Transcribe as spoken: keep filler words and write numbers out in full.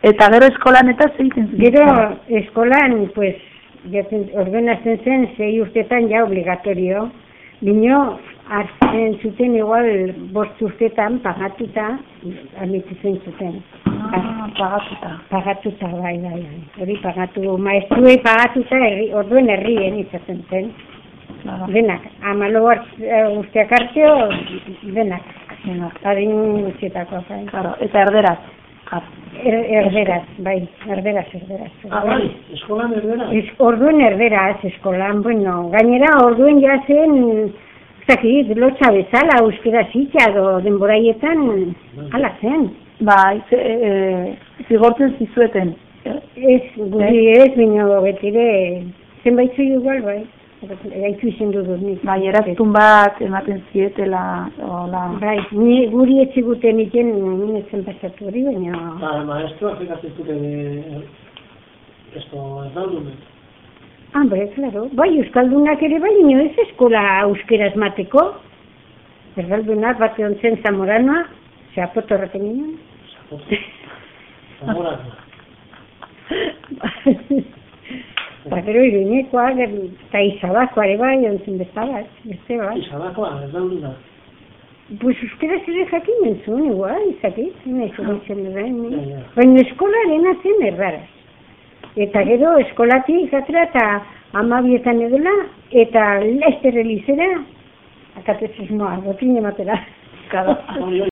Eta gero eskolan eta zeiten zen? Gero eskolan, pues, ordenatzen zen, zei urtetan ja obligatorio. Bino, hartzen zuten igual bost urtetan pagatuta, amititzen zuten. Ah, pagatuta. Pagatuta, bai, bai, bai. Hori pagatu, maestruei pagatuta, herri, orduen herrien izaten zen. Claro. Denak, amalo urteak arteo, denak. Adin guztietako, bai. Claro, eta erderaz. Er, erderaz, bai, erderaz, erderaz. Ah, bai, eskolan erderaz? Es, orduen erderaz, eskolan, bueno, gainera orduen jazen, zakit, lotxa bezala, euskera zitza, do denboraietan, ala zen. Bai, e, e, zigortzen zizueten. Ez, guri ez, bino betire, zenbaitzu igual, bai. Gaitu izin dudut nik. Bai, eraztun bat ematen zietela, hola. Bai, ni, guri etziguten iken, nien etzen pasatu hori, baina... Ba, maestroak ikatzen zuten esto euskaldunek. Hambre, claro. Bai, euskaldunak ere bai, nio ez eskola euskeraz mateko. Euskaldunak bat egon zen Zamoranoa, Zapoto horreten ginen. Zapoto? Zamoranoa. Ba, gero iruñekoak, eta Izabakoa ere bai, ontzen bezala, beste bat. Izabakoa, ez dauduna? Pues euskera zure jakinen zuen, igual, izakit, nahi zuen erraen. Baina eskolaren zen erraraz. Eta gero eskolatik atera eta amabietan edela, eta laizter elizera, akatecismoa, botin ematera.